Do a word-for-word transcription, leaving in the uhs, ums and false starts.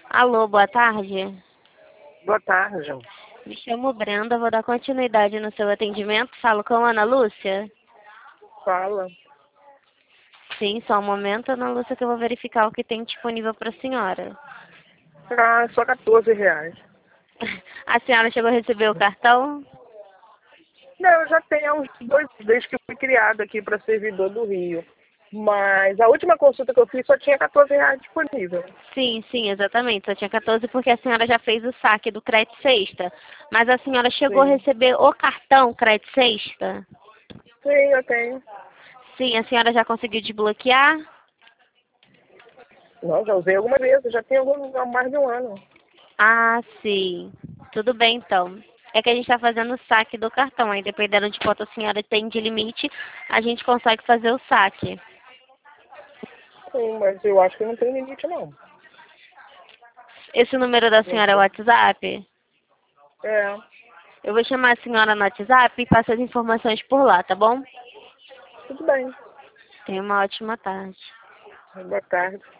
Alô, boa tarde. Boa tarde. Me chamo Brenda, vou dar continuidade no seu atendimento. Falo com a Ana Lúcia? Fala. Sim, só um momento, Ana Lúcia, que eu vou verificar o que tem disponível para a senhora. Ah, só quatorze reais. A senhora chegou a receber o cartão? Não, eu já tenho uns dois desde que eu fui criado aqui para servidor do Rio. Mas a última consulta que eu fiz só tinha quatorze reais disponível. Sim, sim, exatamente. Só tinha quatorze porque a senhora já fez o saque do crédito sexta. Mas a senhora chegou a Sim. receber o cartão crédito sexta? Sim, eu tenho. Sim, a senhora já conseguiu desbloquear? Não, já usei alguma vez, eu já tenho algum, há mais de um ano. Ah, sim. Tudo bem, então. É que a gente está fazendo o saque do cartão. Aí, dependendo de quanto a senhora tem de limite, a gente consegue fazer o saque. Sim, mas eu acho que não tem limite não. Esse número da Não senhora é o sei. WhatsApp? É, Eu vou chamar a senhora no WhatsApp e passo as informações por lá, tá bom? tudo bem. Tenha uma ótima tarde. Boa tarde.